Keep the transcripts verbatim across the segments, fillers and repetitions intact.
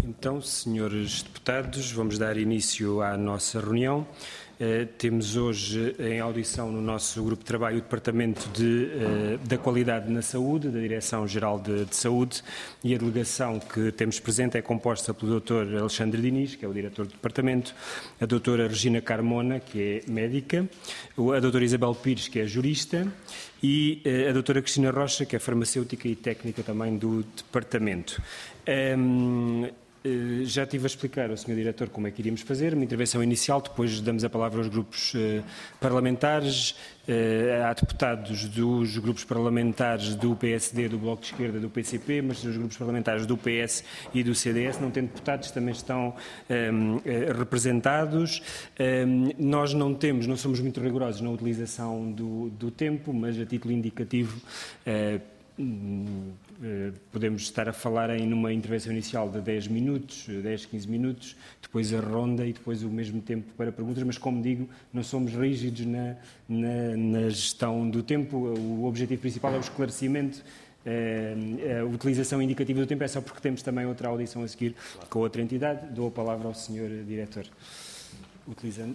Então, senhores deputados, vamos dar início à nossa reunião. Uh, temos hoje em audição no nosso grupo de trabalho o Departamento de, uh, da Qualidade na Saúde, da Direção-Geral de, de Saúde, e a delegação que temos presente é composta pelo doutor Alexandre Diniz, que é o diretor do Departamento, a doutora Regina Carmona, que é médica, a doutora Isabel Pires, que é jurista, e uh, a doutora Cristina Rocha, que é farmacêutica e técnica também do Departamento. Um, Uh, já estive a explicar ao senhor Diretor como é que iríamos fazer, uma intervenção inicial, depois damos a palavra aos grupos uh, parlamentares, uh, há deputados dos grupos parlamentares do P S D, do Bloco de Esquerda, do P C P, mas os grupos parlamentares do P S e do C D S, não tendo deputados, também estão um, uh, representados. Um, nós não temos, não somos muito rigorosos na utilização do, do tempo, mas a título indicativo uh, podemos estar a falar em numa intervenção inicial de dez minutos, dez, quinze minutos, depois a ronda e depois o mesmo tempo para perguntas, mas como digo, não somos rígidos na, na, na gestão do tempo. O objetivo principal é o esclarecimento. A utilização indicativa do tempo é só porque temos também outra audição a seguir com outra entidade. Dou a palavra ao senhor Diretor. Utilizando...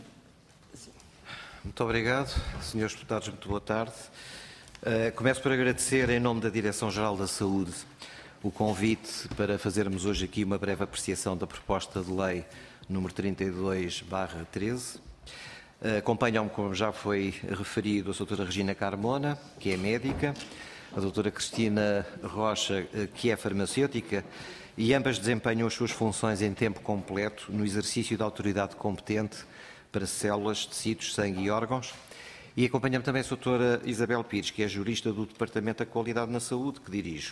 Muito obrigado, senhores deputados, muito boa tarde. Uh, começo por agradecer, em nome da Direção-Geral da Saúde, o convite para fazermos hoje aqui uma breve apreciação da proposta de lei número trinta e dois barra treze. Uh, Acompanham-me, como já foi referido, a doutora Regina Carmona, que é médica, a doutora Cristina Rocha, uh, que é farmacêutica, e ambas desempenham as suas funções em tempo completo no exercício da autoridade competente para células, tecidos, sangue e órgãos. E acompanha-me também a doutora Isabel Pires, que é jurista do Departamento da Qualidade na Saúde, que dirijo.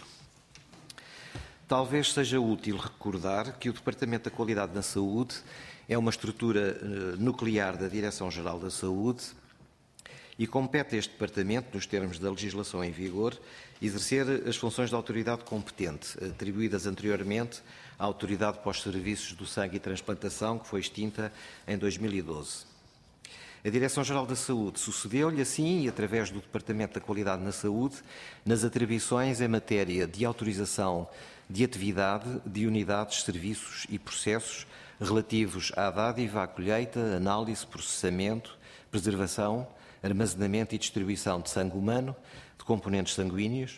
Talvez seja útil recordar que o Departamento da Qualidade na Saúde é uma estrutura uh, nuclear da Direção-Geral da Saúde e compete a este Departamento, nos termos da legislação em vigor, exercer as funções da autoridade competente, atribuídas anteriormente à Autoridade para os Serviços do Sangue e Transplantação, que foi extinta em dois mil e doze. A Direção-Geral da Saúde sucedeu-lhe assim, e através do Departamento da Qualidade na Saúde, nas atribuições em matéria de autorização de atividade de unidades, serviços e processos relativos à dádiva, à colheita, análise, processamento, preservação, armazenamento e distribuição de sangue humano, de componentes sanguíneos,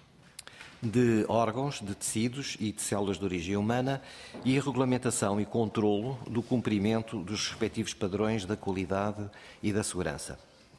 de órgãos, de tecidos e de células de origem humana e a regulamentação e controlo do cumprimento dos respectivos padrões da qualidade e da segurança.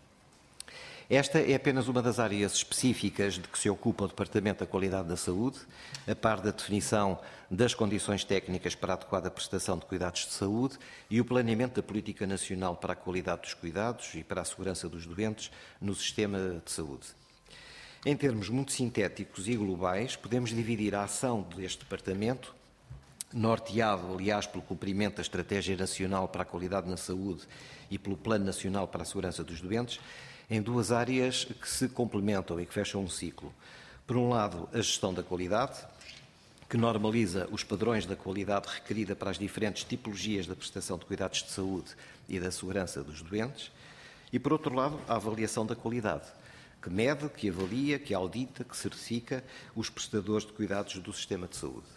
Esta é apenas uma das áreas específicas de que se ocupa o Departamento da Qualidade da Saúde, a par da definição das condições técnicas para a adequada prestação de cuidados de saúde e o planeamento da Política Nacional para a Qualidade dos Cuidados e para a Segurança dos Doentes no Sistema de Saúde. Em termos muito sintéticos e globais, podemos dividir a ação deste Departamento, norteado, aliás, pelo cumprimento da Estratégia Nacional para a Qualidade na Saúde e pelo Plano Nacional para a Segurança dos Doentes, em duas áreas que se complementam e que fecham um ciclo. Por um lado, a gestão da qualidade, que normaliza os padrões da qualidade requerida para as diferentes tipologias da prestação de cuidados de saúde e da segurança dos doentes, e, por outro lado, a avaliação da qualidade, que mede, que avalia, que audita, que certifica os prestadores de cuidados do sistema de saúde.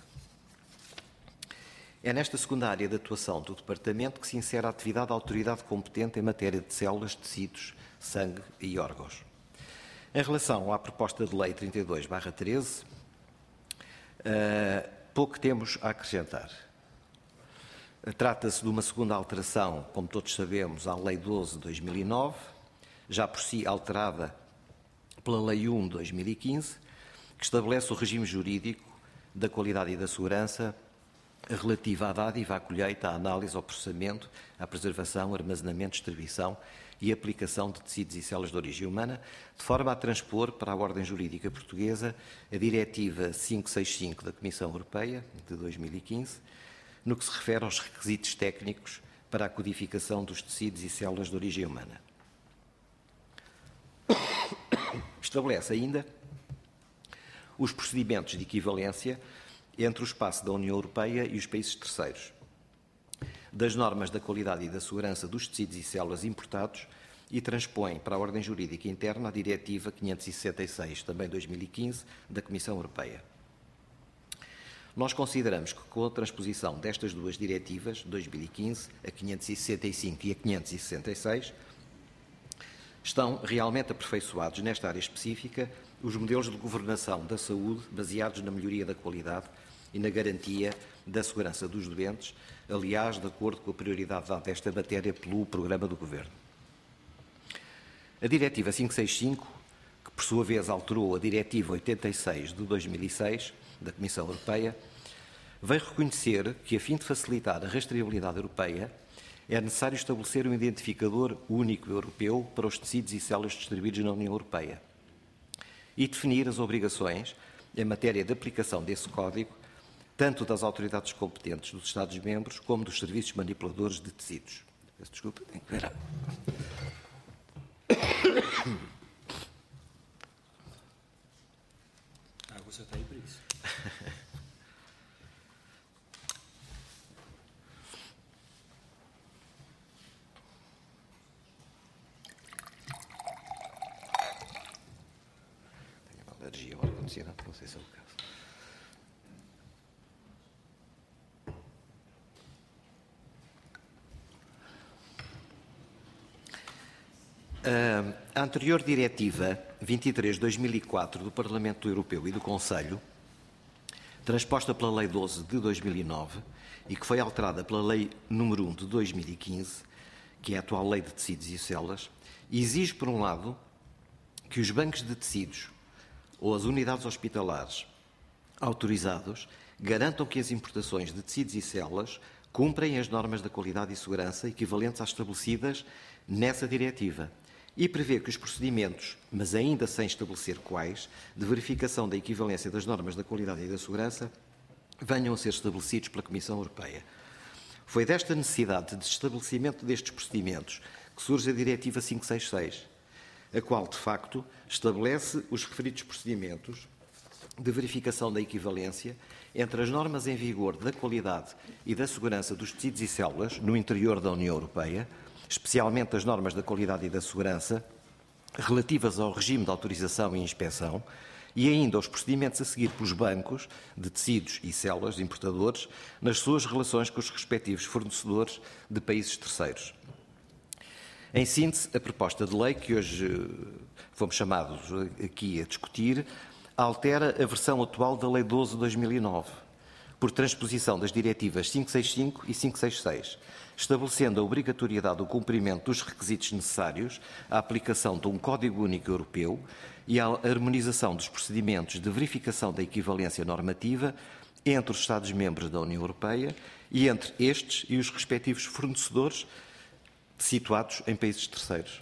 É nesta segunda área de atuação do Departamento que se insere a atividade da autoridade competente em matéria de células, tecidos, sangue e órgãos. Em relação à proposta de lei trinta e dois barra treze, uh, pouco temos a acrescentar. Trata-se de uma segunda alteração, como todos sabemos, à Lei doze de dois mil e nove, já por si alterada pela Lei um de dois mil e quinze, que estabelece o regime jurídico da qualidade e da segurança relativa à dádiva, à colheita, à análise, ao processamento, à preservação, armazenamento, distribuição e aplicação de tecidos e células de origem humana, de forma a transpor para a ordem jurídica portuguesa a Diretiva quinhentos e sessenta e cinco da Comissão Europeia, de dois mil e quinze, no que se refere aos requisitos técnicos para a codificação dos tecidos e células de origem humana. Estabelece ainda os procedimentos de equivalência entre o espaço da União Europeia e os países terceiros, das normas da qualidade e da segurança dos tecidos e células importados e transpõe para a ordem jurídica interna a Diretiva quinhentos e sessenta e seis, também dois mil e quinze, da Comissão Europeia. nós consideramos que com a transposição destas duas diretivas, dois mil e quinze, a quinhentos e sessenta e cinco e a quinhentos e sessenta e seis, estão realmente aperfeiçoados nesta área específica os modelos de governação da saúde baseados na melhoria da qualidade e na garantia da segurança dos doentes, aliás, de acordo com a prioridade dada a esta matéria pelo programa do Governo. A Diretiva quinhentos e sessenta e cinco, que por sua vez alterou a Diretiva oitenta e seis de dois mil e seis, da Comissão Europeia, vem reconhecer que, a fim de facilitar a rastreabilidade europeia, é necessário estabelecer um identificador único europeu para os tecidos e células distribuídos na União Europeia e definir as obrigações em matéria de aplicação desse código, tanto das autoridades competentes dos Estados-membros como dos serviços manipuladores de tecidos. Peço desculpa, tenho que ver. A água só está aí para isso. Tenho uma alergia ao ar-condicionado, não sei se é o caso. A anterior Diretiva vinte e três barra dois mil e quatro do Parlamento Europeu e do Conselho, transposta pela Lei doze de dois mil e nove e que foi alterada pela Lei número um de dois mil e quinze, que é a atual Lei de Tecidos e Células, exige, por um lado, que os bancos de tecidos ou as unidades hospitalares autorizados garantam que as importações de tecidos e células cumprem as normas da qualidade e segurança equivalentes às estabelecidas nessa diretiva e prevê que os procedimentos, mas ainda sem estabelecer quais, de verificação da equivalência das normas da qualidade e da segurança venham a ser estabelecidos pela Comissão Europeia. Foi desta necessidade de estabelecimento destes procedimentos que surge a Diretiva quinhentos e sessenta e seis, a qual, de facto, estabelece os referidos procedimentos de verificação da equivalência entre as normas em vigor da qualidade e da segurança dos tecidos e células no interior da União Europeia, especialmente as normas da qualidade e da segurança relativas ao regime de autorização e inspeção e ainda os procedimentos a seguir pelos bancos de tecidos e células importadores nas suas relações com os respectivos fornecedores de países terceiros. Em síntese, a proposta de lei que hoje fomos chamados aqui a discutir altera a versão atual da Lei doze de dois mil e nove, por transposição das diretivas quinhentos e sessenta e cinco e quinhentos e sessenta e seis, estabelecendo a obrigatoriedade do cumprimento dos requisitos necessários à aplicação de um Código Único Europeu e à harmonização dos procedimentos de verificação da equivalência normativa entre os Estados-membros da União Europeia e entre estes e os respectivos fornecedores situados em países terceiros.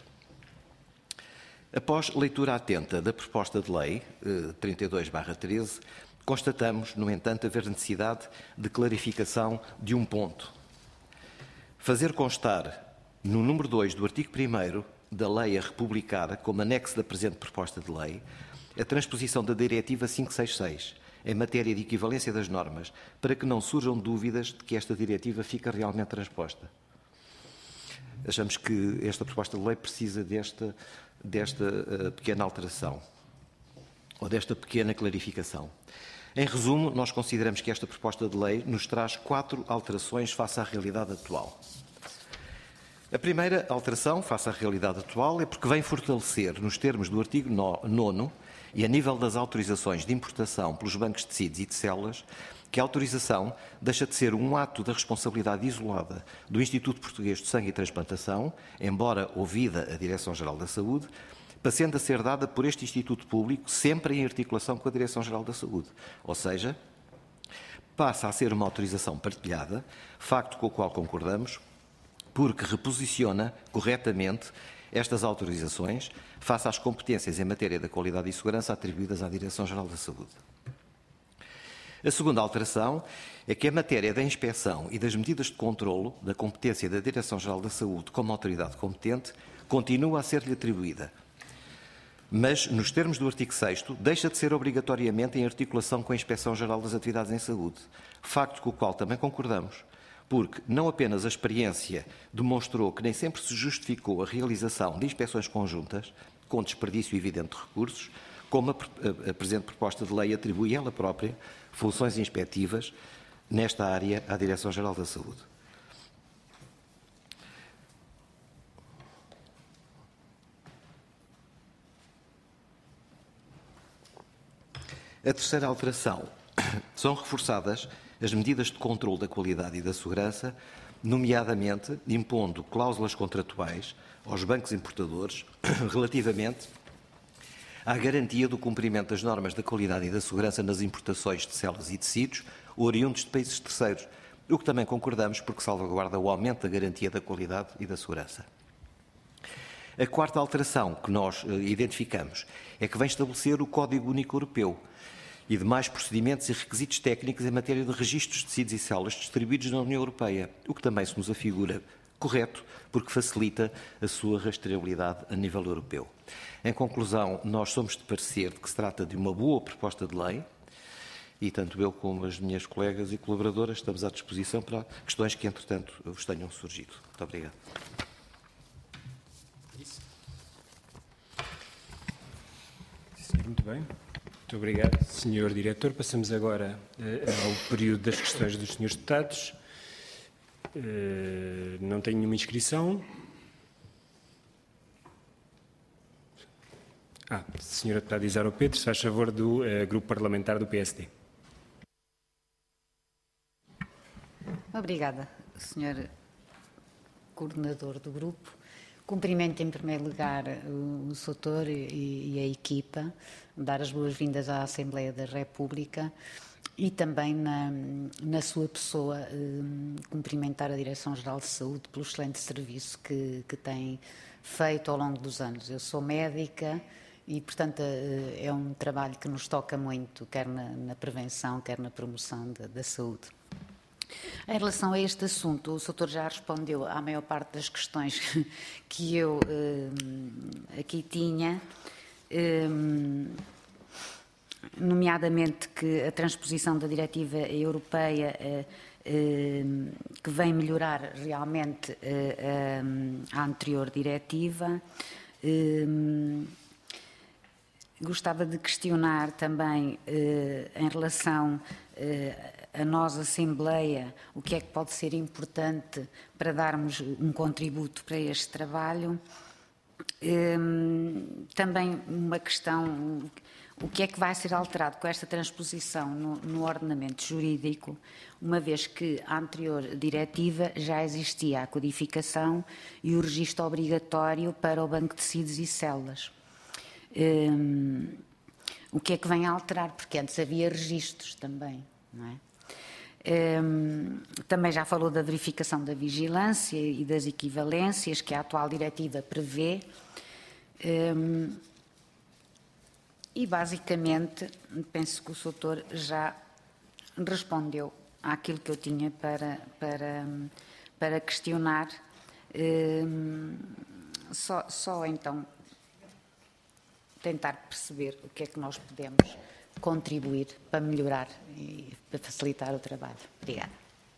Após leitura atenta da proposta de lei trinta e dois barra treze, constatamos, no entanto, haver necessidade de clarificação de um ponto. Fazer constar no número dois do artigo primeiro da Lei a republicar, como anexo da presente proposta de lei, a transposição da Diretiva quinhentos e sessenta e seis em matéria de equivalência das normas, para que não surjam dúvidas de que esta diretiva fica realmente transposta. Achamos que esta proposta de lei precisa desta, desta uh, pequena alteração, ou desta pequena clarificação. Em resumo, nós consideramos que esta proposta de lei nos traz quatro alterações face à realidade atual. A primeira alteração, face à realidade atual, é porque vem fortalecer, nos termos do artigo nono e a nível das autorizações de importação pelos bancos de tecidos e de células, que a autorização deixa de ser um ato da responsabilidade isolada do Instituto Português de Sangue e Transplantação, embora ouvida a Direção-Geral da Saúde, passando a ser dada por este Instituto Público sempre em articulação com a Direção-Geral da Saúde. Ou seja, passa a ser uma autorização partilhada, facto com o qual concordamos, porque reposiciona corretamente estas autorizações face às competências em matéria da qualidade e segurança atribuídas à Direção-Geral da Saúde. A segunda alteração é que a matéria da inspeção e das medidas de controlo da competência da Direção-Geral da Saúde como autoridade competente continua a ser-lhe atribuída, mas, nos termos do artigo sexto, deixa de ser obrigatoriamente em articulação com a Inspeção-Geral das Atividades em Saúde, facto com o qual também concordamos, porque não apenas a experiência demonstrou que nem sempre se justificou a realização de inspeções conjuntas, com desperdício evidente de recursos, como a, a, a presente proposta de lei atribui ela própria funções inspectivas nesta área à Direção-Geral da Saúde. A terceira alteração. São reforçadas as medidas de controle da qualidade e da segurança, nomeadamente impondo cláusulas contratuais aos bancos importadores relativamente à garantia do cumprimento das normas da qualidade e da segurança nas importações de células e tecidos oriundos de países terceiros, o que também concordamos porque salvaguarda o aumento da garantia da qualidade e da segurança. A quarta alteração que nós eh, identificamos é que vem estabelecer o Código Único Europeu e demais procedimentos e requisitos técnicos em matéria de registros de tecidos e células distribuídos na União Europeia, o que também se nos afigura correto, porque facilita a sua rastreabilidade a nível europeu. Em conclusão, nós somos de parecer de que se trata de uma boa proposta de lei e tanto eu como as minhas colegas e colaboradoras estamos à disposição para questões que, entretanto, vos tenham surgido. Muito obrigado. Muito bem. Muito obrigado, senhor Diretor. Passamos agora uh, ao período das questões dos senhores deputados. Uh, não tenho nenhuma inscrição. Ah, senhora deputada Isaro Pedro, se faz favor do uh, Grupo Parlamentar do P S D. Obrigada, senhor Coordenador do Grupo. Cumprimento em primeiro lugar o, o Soutor e, e a equipa, dar as boas-vindas à Assembleia da República e também na, na sua pessoa eh, cumprimentar a Direção-Geral de Saúde pelo excelente serviço que, que tem feito ao longo dos anos. Eu sou médica e, portanto, eh, é um trabalho que nos toca muito, quer na, na prevenção, quer na promoção da, da saúde. Em relação a este assunto, o Soutor já respondeu à maior parte das questões que eu eh, aqui tinha, eh, nomeadamente que a transposição da diretiva europeia eh, eh, que vem melhorar realmente eh, a anterior diretiva. Eh, gostava de questionar também eh, em relação eh, a nós, Assembleia, o que é que pode ser importante para darmos um contributo para este trabalho. Também uma questão, o que é que vai ser alterado com esta transposição no, no ordenamento jurídico, uma vez que a anterior diretiva já existia a codificação e o registro obrigatório para o banco de tecidos e células. O que é que vem a alterar? Porque antes havia registros também, não é? Um, também já falou da verificação da vigilância e das equivalências que a atual diretiva prevê um, e basicamente penso que o Soutor já respondeu àquilo que eu tinha para, para, para questionar. Um, só, só então tentar perceber o que é que nós podemos contribuir para melhorar e para facilitar o trabalho. Obrigada.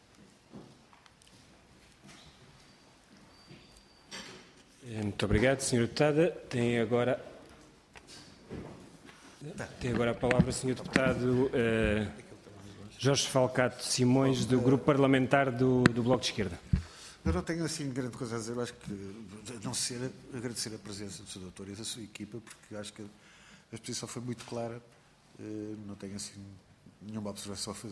Muito obrigado, senhora Deputada. Tem agora, tem agora a palavra o senhor Deputado uh, Jorge Falcato Simões, do Grupo Parlamentar do, do Bloco de Esquerda. Eu não tenho assim grande coisa a dizer, eu acho que, a não ser agradecer a presença do senhor Doutor e da sua equipa, porque acho que a exposição foi muito clara. Não tenho assim nenhuma observação a fazer.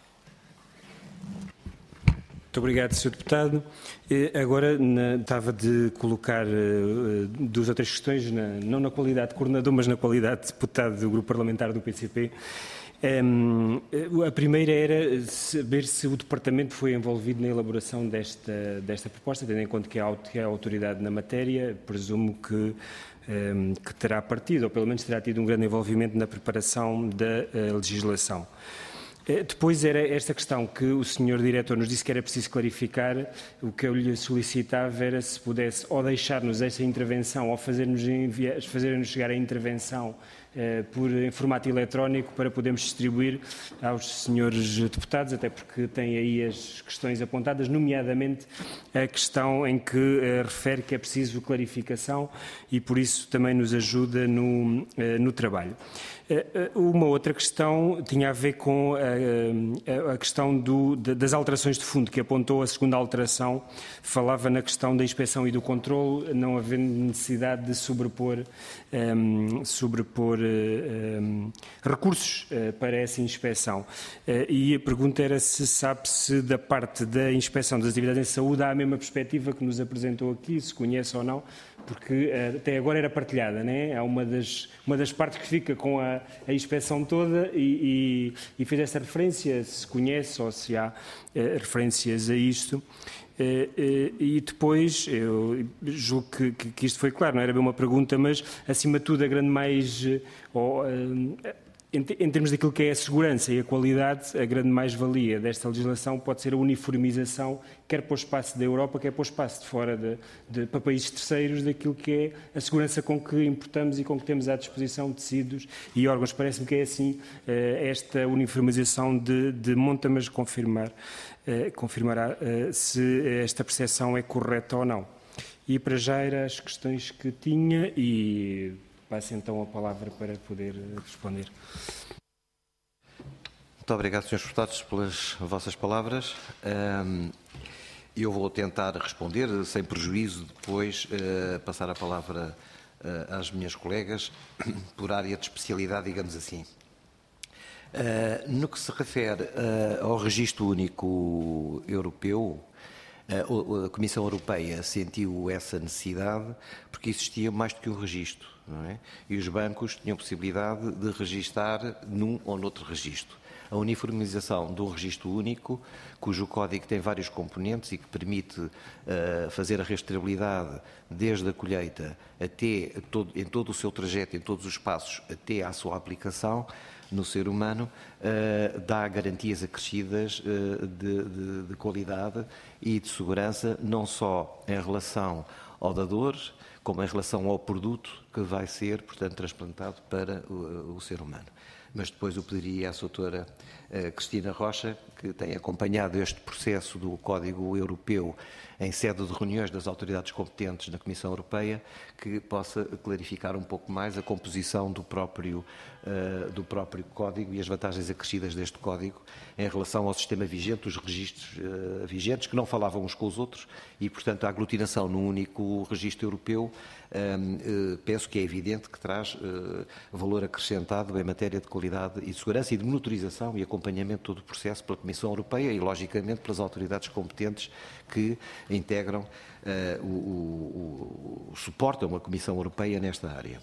Muito obrigado, senhor Deputado. Agora na, estava de colocar uh, duas ou três questões, na, não na qualidade de coordenador, mas na qualidade de deputado do Grupo Parlamentar do P C P. Um, a primeira era saber se o Departamento foi envolvido na elaboração desta, desta proposta, tendo em conta que é, que é a autoridade na matéria, presumo que que terá partido, ou pelo menos terá tido um grande envolvimento na preparação da uh, legislação. Uh, depois era esta questão que o senhor Diretor nos disse que era preciso clarificar. O que eu lhe solicitava era se pudesse ou deixar-nos essa intervenção ou fazer-nos fazer chegar a intervenção por em formato eletrónico para podermos distribuir aos senhores deputados, até porque têm aí as questões apontadas, nomeadamente a questão em que refere que é preciso clarificação e por isso também nos ajuda no, no trabalho. Uma outra questão tinha a ver com a, a questão do, das alterações de fundo, que apontou a segunda alteração, falava na questão da inspeção e do controle, não havendo necessidade de sobrepor, um, sobrepor um, recursos uh, para essa inspeção. Uh, e a pergunta era se sabe-se da parte da inspeção das atividades em saúde há a mesma perspectiva que nos apresentou aqui, se conhece ou não, porque até agora era partilhada, né? Há uma das, uma das partes que fica com a, a inspeção toda e, e, e fez essa referência, se conhece ou se há eh, referências a isto. Eh, eh, e depois, eu julgo que, que, que isto foi claro, não era bem uma pergunta, mas acima de tudo a grande mais... Eh, oh, eh, Em termos daquilo que é a segurança e a qualidade, a grande mais-valia desta legislação pode ser a uniformização, quer para o espaço da Europa, quer para o espaço de fora, de, de, para países terceiros, daquilo que é a segurança com que importamos e com que temos à disposição tecidos e órgãos. Parece-me que é assim esta uniformização de, de monta, mas confirmar, confirmará se esta percepção é correta ou não. E para já eram as questões que tinha e... passo então a palavra para poder responder. Muito obrigado, senhores deputados, pelas vossas palavras. Eu vou tentar responder, sem prejuízo, depois passar a palavra às minhas colegas, por área de especialidade, digamos assim. No que se refere ao Registro Único Europeu, a Comissão Europeia sentiu essa necessidade porque existia mais do que um registro, não é? E os bancos tinham possibilidade de registar num ou noutro registro. A uniformização de um registro único, cujo código tem vários componentes e que permite uh, fazer a rastreabilidade desde a colheita até todo, em todo o seu trajeto, em todos os passos, até à sua aplicação no ser humano, uh, dá garantias acrescidas uh, de, de, de qualidade e de segurança, não só em relação ao dador, como em relação ao produto que vai ser, portanto, transplantado para o, o ser humano. Mas depois eu pediria à doutora uh, Cristina Rocha, que tem acompanhado este processo do Código Europeu em sede de reuniões das autoridades competentes na Comissão Europeia, que possa clarificar um pouco mais a composição do próprio, uh, do próprio Código e as vantagens acrescidas deste Código em relação ao sistema vigente, os registros uh, vigentes, que não falavam uns com os outros, e, portanto, a aglutinação num único registro europeu, um, uh, penso que é evidente que traz uh, valor acrescentado em matéria de qualidade e de segurança e de monitorização e acompanhamento de todo o processo pela Comissão Europeia e, logicamente, pelas autoridades competentes que integram, uh, o, o, o, suportam a Comissão Europeia nesta área.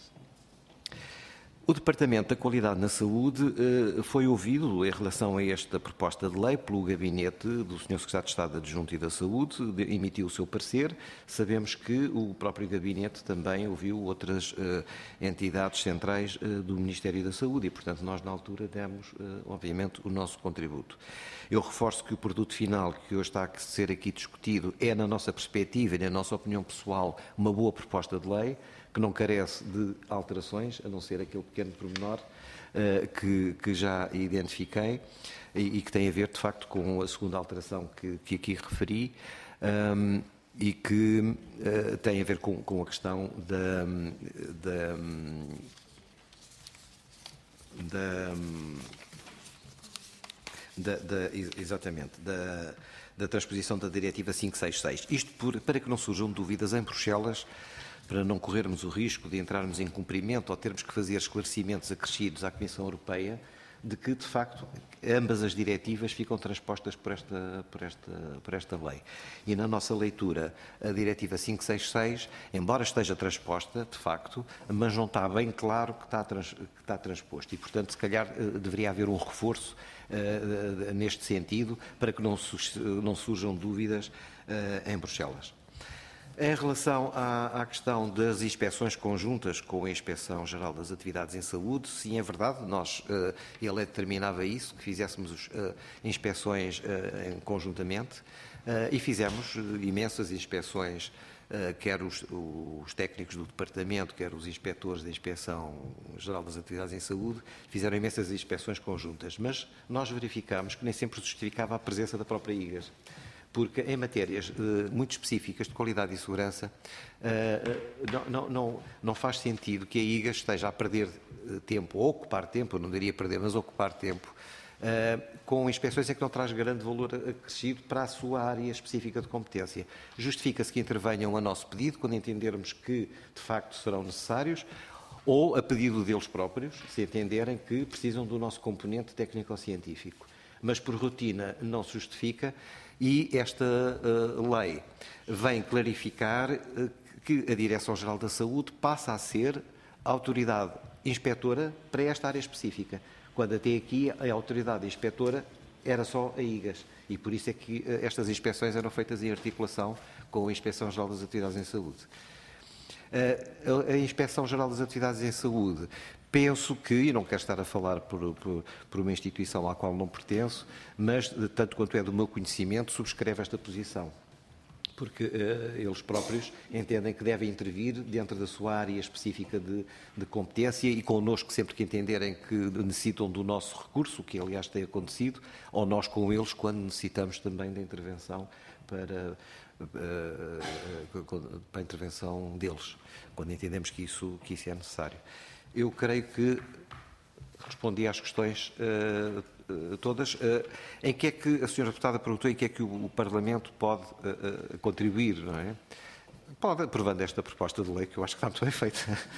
O Departamento da Qualidade na Saúde uh, foi ouvido em relação a esta proposta de lei pelo gabinete do senhor Secretário de Estado Adjunto e da Saúde, de, emitiu o seu parecer. Sabemos que o próprio gabinete também ouviu outras uh, entidades centrais uh, do Ministério da Saúde e, portanto, nós na altura demos, uh, obviamente, o nosso contributo. Eu reforço que o produto final que hoje está a ser aqui discutido é, na nossa perspectiva e na nossa opinião pessoal, uma boa proposta de lei, que não carece de alterações, a não ser aquele pequeno pormenor uh, que, que já identifiquei e, e que tem a ver, de facto, com a segunda alteração que, que aqui referi um, e que uh, tem a ver com, com a questão da... da, da, da, da exatamente, da, da transposição da Diretiva quinhentos e sessenta e seis. Isto por, para que não surjam dúvidas em Bruxelas, para não corrermos o risco de entrarmos em cumprimento ou termos que fazer esclarecimentos acrescidos à Comissão Europeia de que, de facto, ambas as diretivas ficam transpostas por esta, por esta, por esta lei. E na nossa leitura, a Diretiva quinhentos e sessenta e seis, embora esteja transposta, de facto, mas não está bem claro que está, trans, que está transposto. E, portanto, se calhar deveria haver um reforço uh, neste sentido para que não, su não surjam dúvidas uh, em Bruxelas. Em relação à, à questão das inspeções conjuntas com a Inspeção-Geral das Atividades em Saúde, sim, é verdade, nós, uh, ele determinava isso, que fizéssemos uh, inspeções uh, em, conjuntamente uh, e fizemos uh, imensas inspeções quer os, os técnicos do Departamento, quer os inspectores da Inspeção-Geral das Atividades em Saúde, fizeram imensas inspeções conjuntas, mas nós verificámos que nem sempre justificava a presença da própria I G A S, porque em matérias uh, muito específicas de qualidade e segurança uh, não, não, não, não faz sentido que a I G A S esteja a perder tempo, ou ocupar tempo, eu não diria perder, mas ocupar tempo, Uh, com inspeções em que não traz grande valor acrescido para a sua área específica de competência. Justifica-se que intervenham a nosso pedido, quando entendermos que, de facto, serão necessários, ou a pedido deles próprios, se entenderem que precisam do nosso componente técnico-científico. Mas, por rotina, não se justifica e esta uh, lei vem clarificar uh, que a Direção-Geral da Saúde passa a ser a autoridade inspetora para esta área específica, quando até aqui a autoridade inspetora era só a I G A S. E por isso é que estas inspeções eram feitas em articulação com a Inspeção-Geral das Atividades em Saúde. A Inspeção-Geral das Atividades em Saúde, penso que, e não quero estar a falar por, por, por uma instituição à qual não pertenço, mas, tanto quanto é do meu conhecimento, subscreve esta posição. Porque uh, eles próprios entendem que devem intervir dentro da sua área específica de, de competência e connosco sempre que entenderem que necessitam do nosso recurso, o que aliás tem acontecido, ou nós com eles quando necessitamos também da intervenção para, uh, uh, para a intervenção deles, quando entendemos que isso, que isso é necessário. Eu creio que respondi às questões uh, uh, todas. Uh, em que é que a senhora deputada perguntou em que é que o, o Parlamento pode uh, uh, contribuir, não é? Pode, aprovando esta proposta de lei, que eu acho que está muito bem feita.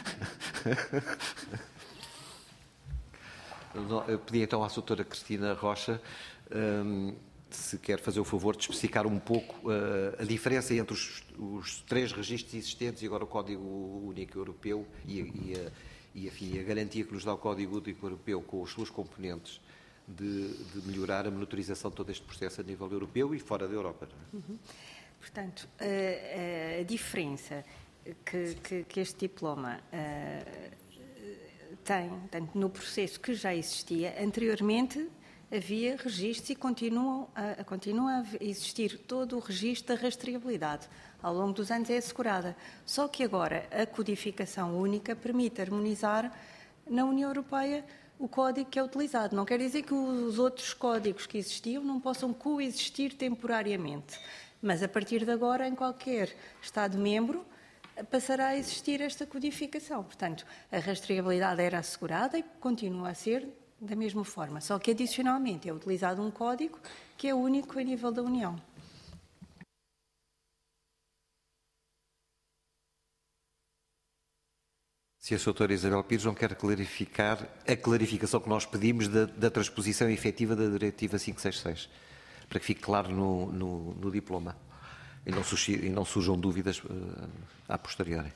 Eu pedi então à doutora Cristina Rocha um, se quer fazer o favor de especificar um pouco uh, a diferença entre os, os três registros existentes e agora o Código Único Europeu e, e a E, enfim, a garantia que nos dá o Código Único Europeu com as suas componentes de, de melhorar a monitorização de todo este processo a nível europeu e fora da Europa. Não é? Uhum. Portanto, a, a diferença que, que, que este diploma uh, tem, tanto no processo que já existia, anteriormente havia registros e continuam a, continua a existir todo o registro da rastreabilidade. Ao longo dos anos é assegurada. Só que agora a codificação única permite harmonizar na União Europeia o código que é utilizado. Não quer dizer que os outros códigos que existiam não possam coexistir temporariamente. Mas a partir de agora, em qualquer Estado-membro, passará a existir esta codificação. Portanto, a rastreabilidade era assegurada e continua a ser da mesma forma. Só que adicionalmente é utilizado um código que é único a nível da União. Se a doutora Isabel Pires não quer clarificar a clarificação que nós pedimos da, da transposição efetiva da Diretiva quinhentos e sessenta e seis, para que fique claro no, no, no diploma e não, surgi, e não surjam dúvidas uh, a posteriori.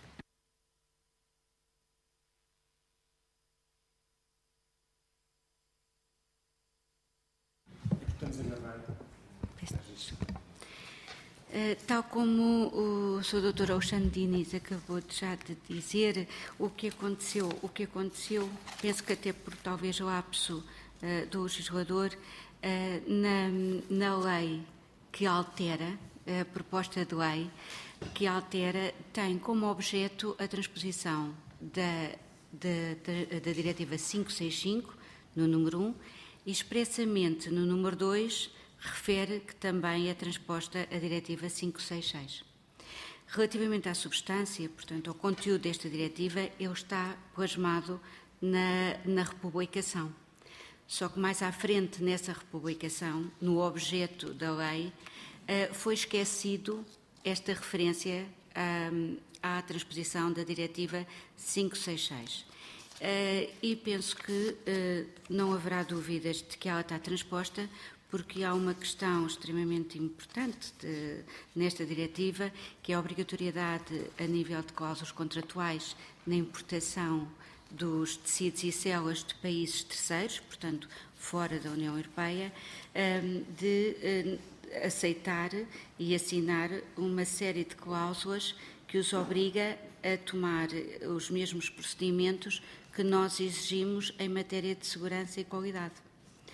Uh, tal como o senhor doutor Alexandre Diniz acabou de já de dizer, o que aconteceu, o que aconteceu, penso que até por talvez lapso uh, do legislador, uh, na, na lei que altera, a proposta de lei que altera, tem como objeto a transposição da, da, da Diretiva quinhentos e sessenta e cinco, no número um, e expressamente no número dois, refere que também é transposta a Diretiva quinhentos e sessenta e seis. Relativamente à substância, portanto, ao conteúdo desta diretiva, ele está plasmado na, na republicação. Só que mais à frente, nessa republicação, no objeto da lei, uh, foi esquecido esta referência um, à transposição da Diretiva quinhentos e sessenta e seis. Uh, e penso que uh, não haverá dúvidas de que ela está transposta, porque há uma questão extremamente importante de, nesta diretiva, que é a obrigatoriedade a nível de cláusulas contratuais na importação dos tecidos e células de países terceiros, portanto, fora da União Europeia, de aceitar e assinar uma série de cláusulas que os obriga a tomar os mesmos procedimentos que nós exigimos em matéria de segurança e qualidade.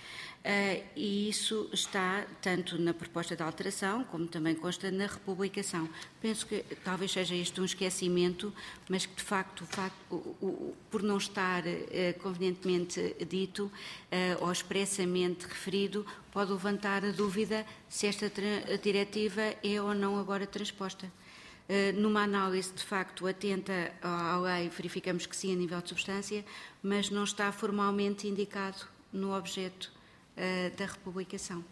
Uh, e isso está tanto na proposta de alteração, como também consta na republicação. Penso que talvez seja isto um esquecimento, mas que de facto, o facto o, o, por não estar uh, convenientemente dito uh, ou expressamente referido, pode levantar a dúvida se esta diretiva é ou não agora transposta. Uh, numa análise de facto atenta à lei, verificamos que sim a nível de substância, mas não está formalmente indicado no objeto uh, da republicação.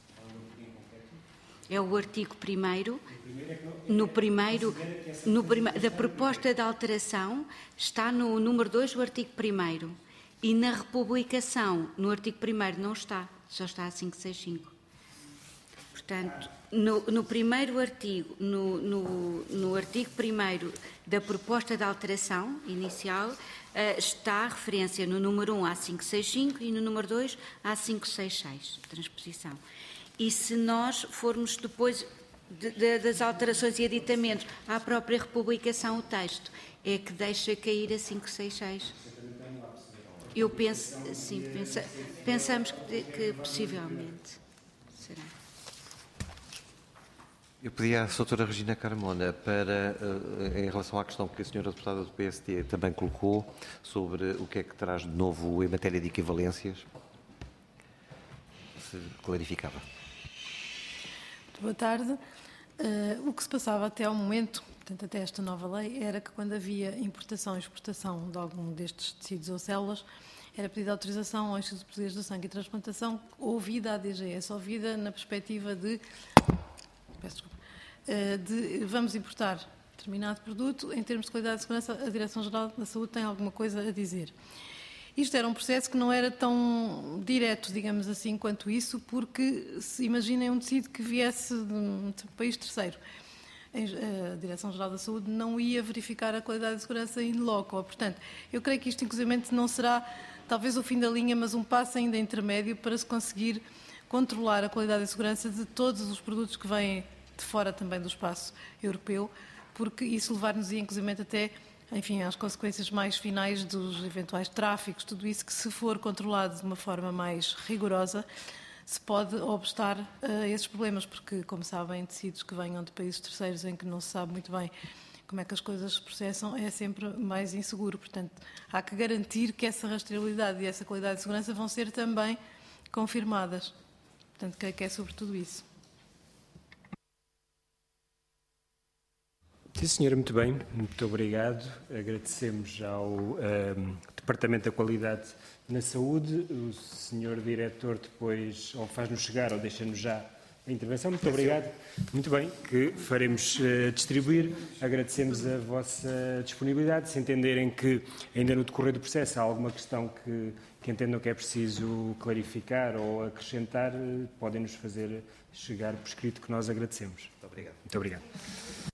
É o artigo primeiro, no primeiro, no primeiro, da proposta de alteração, está no número dois do artigo primeiro, e na republicação, no artigo primeiro não está, só está a quinhentos e sessenta e cinco. Portanto, no, no primeiro artigo, no, no, no artigo primeiro da proposta de alteração inicial, uh, está a referência no número um à quinhentos e sessenta e cinco e no número dois à quinhentos e sessenta e seis, transposição. E se nós formos depois de, de, das alterações e aditamentos à própria republicação, o texto é que deixa cair a quinhentos e sessenta e seis. Eu penso, sim, pensa, pensamos que, que possivelmente será. Eu pedi à doutora Regina Carmona para, em relação à questão que a senhora deputada do P S D também colocou, sobre o que é que traz de novo em matéria de equivalências, se clarificava. Boa tarde. Uh, o que se passava até ao momento, portanto, até esta nova lei, era que quando havia importação e exportação de algum destes tecidos ou células, era pedida autorização ao Instituto Português do Sangue e Transplantação, ouvida à D G S, ouvida na perspectiva de... Peço desculpa. De, vamos importar determinado produto, em termos de qualidade de segurança, a Direção-Geral da Saúde tem alguma coisa a dizer. Isto era um processo que não era tão direto, digamos assim, quanto isso, porque se imaginem um tecido que viesse de um país terceiro. A Direção-Geral da Saúde não ia verificar a qualidade de segurança in loco. Portanto, eu creio que isto, inclusivamente, não será talvez o fim da linha, mas um passo ainda intermédio para se conseguir controlar a qualidade e segurança de todos os produtos que vêm de fora também do espaço europeu, porque isso levar-nos, inclusivamente, até, enfim, às consequências mais finais dos eventuais tráficos, tudo isso que, se for controlado de uma forma mais rigorosa, se pode obstar a esses problemas, porque, como sabem, tecidos que venham de países terceiros em que não se sabe muito bem como é que as coisas se processam, é sempre mais inseguro. Portanto, há que garantir que essa rastreabilidade e essa qualidade de segurança vão ser também confirmadas. Portanto, creio que é sobre tudo isso. Sim, senhora, muito bem. Muito obrigado. Agradecemos ao um, Departamento da Qualidade na Saúde. O senhor Diretor depois ou faz-nos chegar ou deixa-nos já a intervenção. Muito obrigado. Muito bem, que faremos uh, distribuir. Agradecemos a vossa disponibilidade. Se entenderem que ainda no decorrer do processo há alguma questão que, que entendam que é preciso clarificar ou acrescentar, uh, podem nos fazer chegar por escrito, que nós agradecemos. Muito obrigado. Muito obrigado.